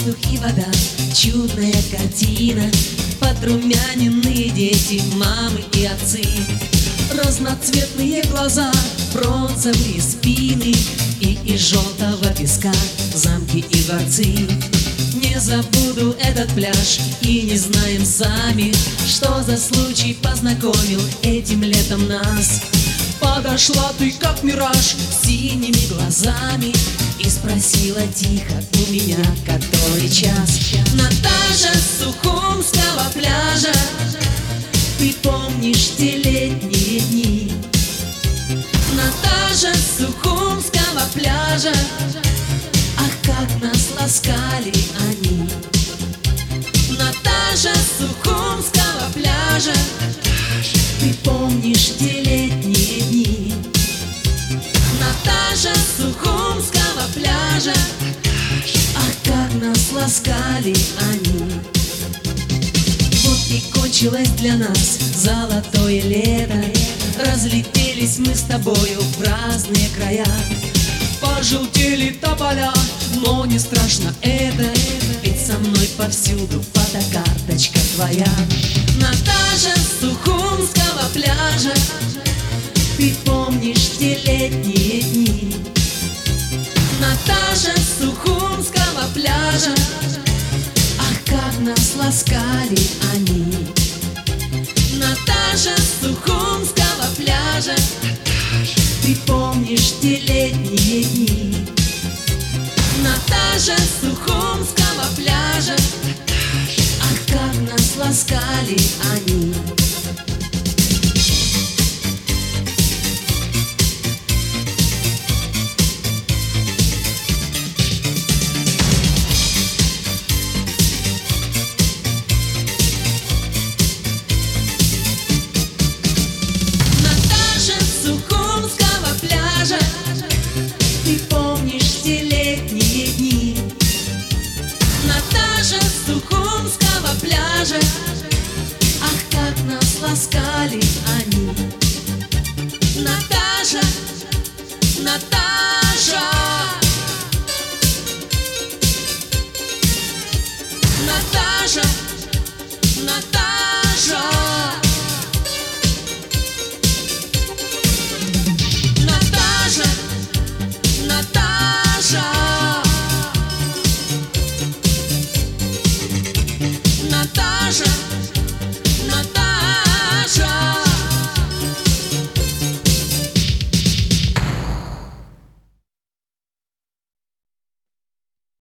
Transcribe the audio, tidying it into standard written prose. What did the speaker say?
воздух и вода, чудная картина, подрумяненные дети, мамы и отцы, разноцветные глаза, бронзовые спины и из желтого песка замки и дворцы. Не забуду этот пляж, и не знаем сами, что за случай познакомил этим летом нас. Подошла ты как мираж с синими глазами и спросила тихо у меня, который час. Наташа с Сухумского пляжа, ты помнишь те летние дни? Наташа с Сухумского пляжа, ах, как нас ласкали они. Наташа с Сухумского пляжа, ты помнишь те летние дни? Наташа с Сухумского пляжа, ах, как нас ласкали они. Вот и кончилось для нас золотое лето, разлетелись мы с тобою в разные края. Пожелтели тополя, но не страшно это, ведь со мной повсюду фотокарточка твоя. Наташа с Сухумского пляжа, ты помнишь те летние дни? Наташа с Сухумского пляжа, ах, как нас ласкали они. Наташа с Сухумского пляжа, ты помнишь те летние дни? Наташа с Сухумского пляжа, ах, как нас ласкали они. Наташа с Сухумского пляжа, ты помнишь те летние дни? Наташа с Сухумского пляжа, ах, как нас ласкали они. Наташа, Наташа, Наташа, Наташа.